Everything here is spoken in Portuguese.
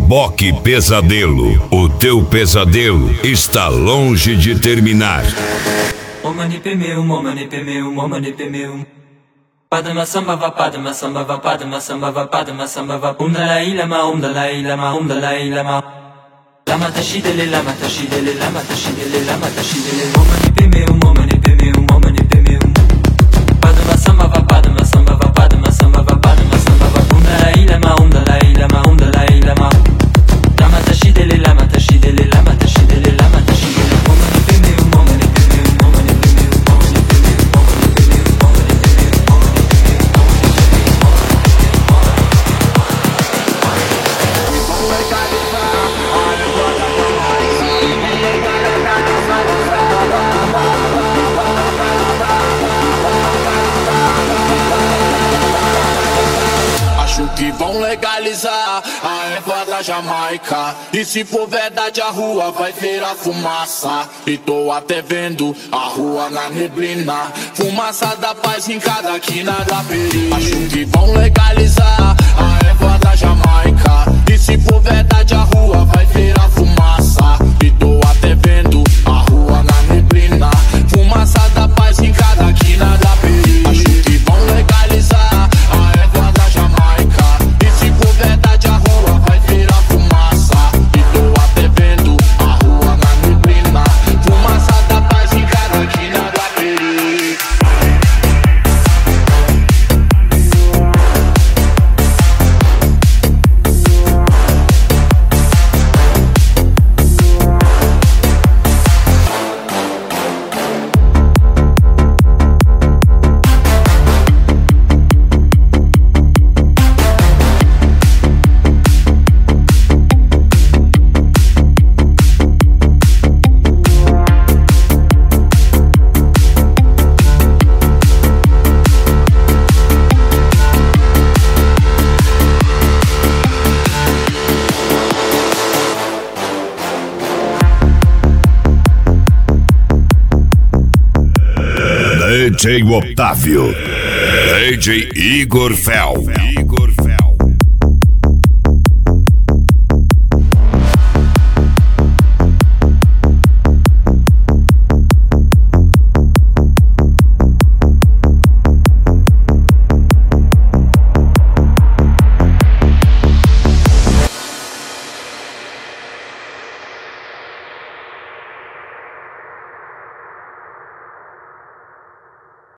Boque Pesadelo. O teu pesadelo está longe de terminar. Momani pemeu, momani pemeu, momani pemeu. Padma samba va, padma samba va, padma samba va, padma samba va. Dalai Lama, Dalai Lama, Dalai Lama. Lama tashidele, lama tashidele, lama tashidele, lama tashidele. Momani pemeu, momani pemeu, momani pemeu. Padma samba va, padma samba va, padma samba va, padma samba va. Dalai Lama, Dalai Lama, Dalai Lama. Lama tashidele, lama tashidele, lama tashidele, lama tashidele. Momani pemeu, momani pemeu, momani pemeu, momani pemeu, momani pemeu, momani pemeu, momani Acho que vão legalizar a erva da Jamaica. E se for verdade a rua vai virar fumaça. E tô até vendo a rua na neblina. Fumaça da paz em cada quina da peri. Acho que vão legalizar a erva da Jamaica. E se for verdade a rua vai virar fumaça. E tô até vendo a rua na neblina. Fumaça da paz em cada quina da peri. Acho que vão legalizar a erva da Jamaica. E se for verdade a rua vai virar fumaça. E tô até vendo a rua na neblina. Fumaça da paz em cada quina da peri. DJ Otávio, DJ Igor Fel.